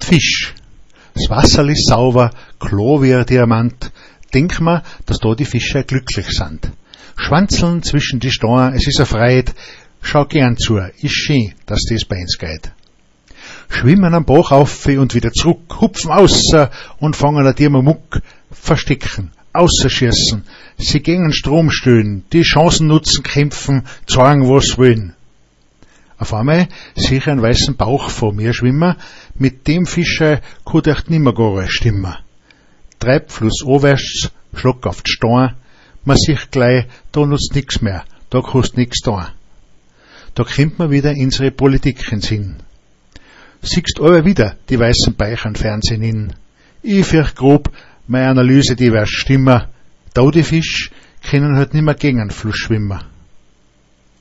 Fisch. Das Wasser ist sauber, klar wie ein Diamant. Denk mir, dass da die Fische glücklich sind. Schwanzeln zwischen die Steine, es ist eine Freude. Schau gern zu, ist schön, dass das bei uns geht. Schwimmen am Bach auf und wieder zurück, hupfen außer und fangen an dir Muck, verstecken, außerschießen, sie gegen Strom stöhnen, die Chancen nutzen, kämpfen, zeigen, was wollen. Auf einmal sehe ich einen weißen Bauch vor mir schwimmen, mit dem Fische kann echt nimmer gar stimmen. Treib flussabwärts, schluck auf die Steine, man sieht gleich, da nutzt nix mehr, da kannst nix tun. Da kommt man wieder unsere Politik in Sinn. Siehst aber wieder die weißen Beiche am Fernsehen hin. Ich fürcht grob, meine Analyse, die wird stimmen. Da die Fisch können halt nimmer gegen den Fluss schwimmen.